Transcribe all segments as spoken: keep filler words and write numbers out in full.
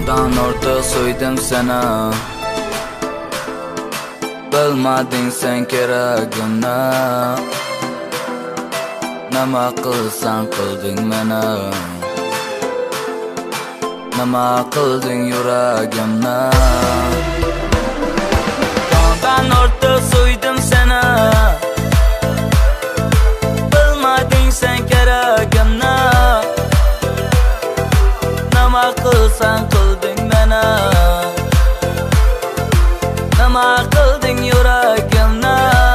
Tongdan ortiq so'ydim seni, bilmading sen keragimni. Nima qilsang qilding meni, nima qilding yuragimni. Tongdan ortiq so'ydim seni, bilmading sen keragimni. Nima qilsang qilding meni, nima qilding yuragimni.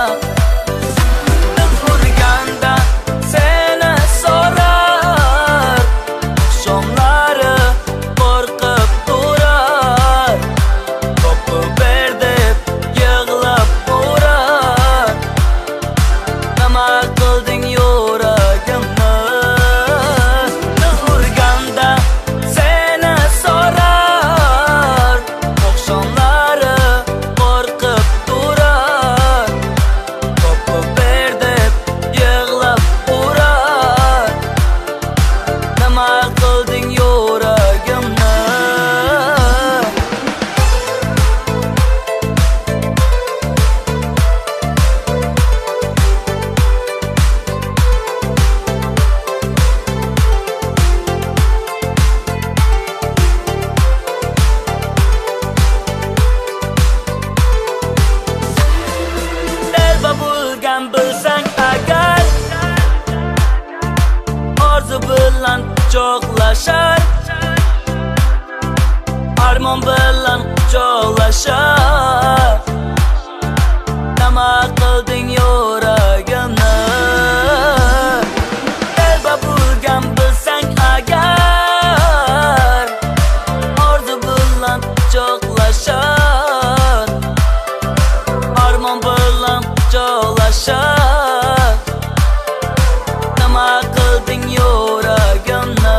Urganda seni so'rar, shomlari qo'rqib turar. Qo'pi ber deb yig'lab urar. Nima qilding yuragimni. Urganda seni so'rar, oqshomlari qo'rqib turar. Qo'pi ber deb yig'lab urar. Nima qilding yuragimni. Telba bo'lgan bilsang agar, orzu bilan quchoqlashar, armon bilan quchoqlashar. Nima qilding yuragimni. Telba bo'lgan bilsang agar, orzu bilan quchoqlashar, armon bilan quchoqlashar. Nima qilding yuragimni.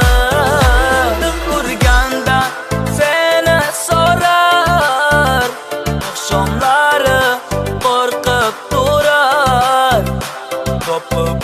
Urganda seni so'rar, oqshomlari qo'rqib turar. Qo'pi